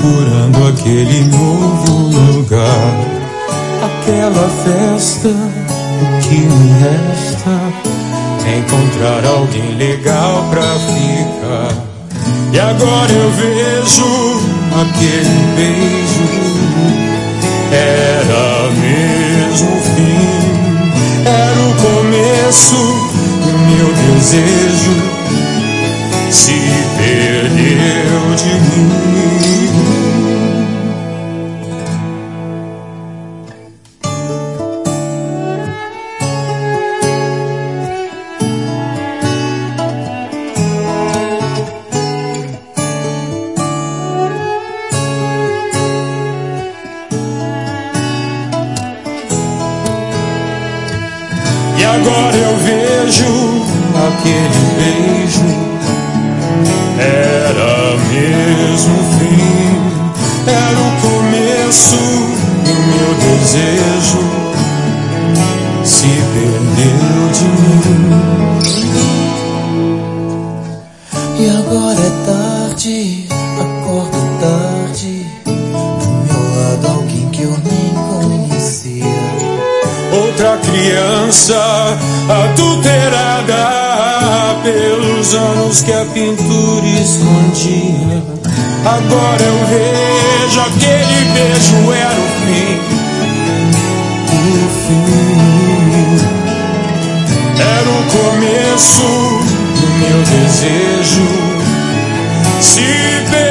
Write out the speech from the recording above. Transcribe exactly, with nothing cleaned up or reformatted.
procurando aquele novo lugar, aquela festa. O que me resta é encontrar alguém legal pra ficar. E agora eu vejo aquele beijo, era mesmo o fim, era o começo e o meu desejo se perdeu de mim. E agora eu vejo aquele beijo, era mesmo o fim, era o começo e o meu desejo se perdeu de mim. E agora é tarde, acordo tarde, do meu lado alguém que eu nem conhecia. Outra criança adulterada pelos anos que a pintura escondia. Agora eu vejo aquele beijo era o fim, o fim. Era o começo do meu desejo se